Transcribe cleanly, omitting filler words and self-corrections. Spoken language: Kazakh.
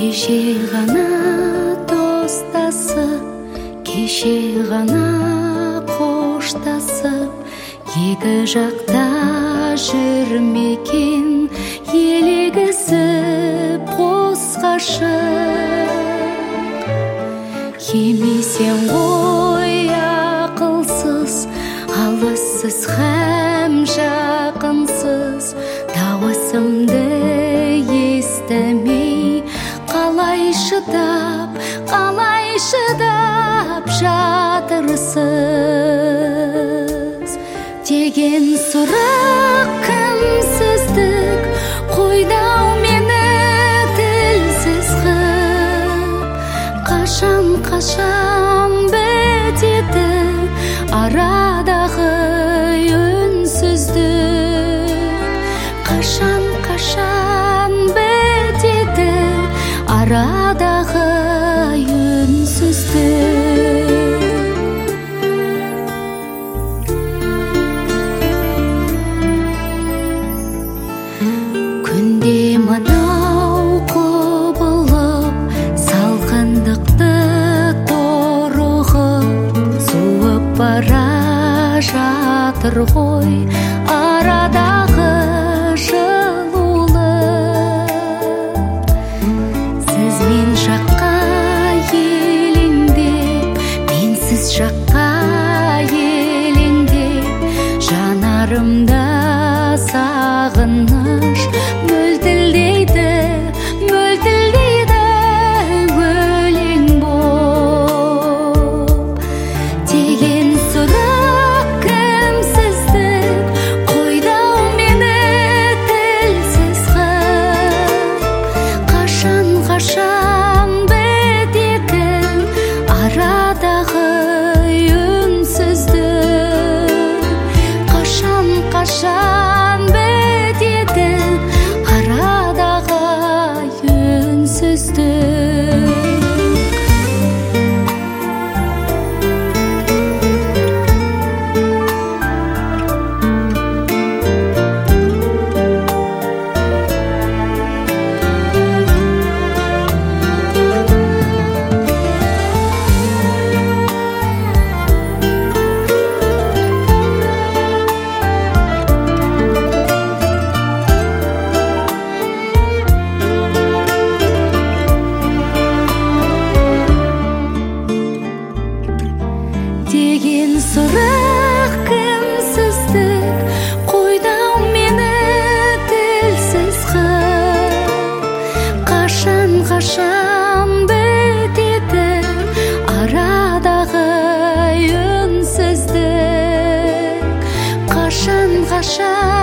Кеше ғана достасып, кеше ғана қоштасып, екі жақта жүрмекен елегізіп қос ғашық. Емесең ғой ақылсыз, алыссыз һәм жақынсыз, дауысымды естімей қалай шыдап жатырсыз. Деген сұрақ кімсіздік қойдау мені тілсіз қып. Қашан бітеді арадағы үнсіздік. Қашан бітеді арадағы үнсіздік. Күнде мынау құбылып, салқындықты торығып, суып бара жатыр ғой арадағы жылулық. Сіз мен жаққа елеңдеп, менсіз жаққа елеңдеп, жанарымда сағыныш мөлтілдейді өлең боп. Деген сұрақ кімсіздік қойдау мені тілсіз қып. Қашан бітеді арадағы үнсіздік. Қашан бітеді арадағы үнсіздік. Деген сұрақ кімсіздік қойдау мені тілсіз қып. Қашан бітеді арадағы үнсіздік. Қашан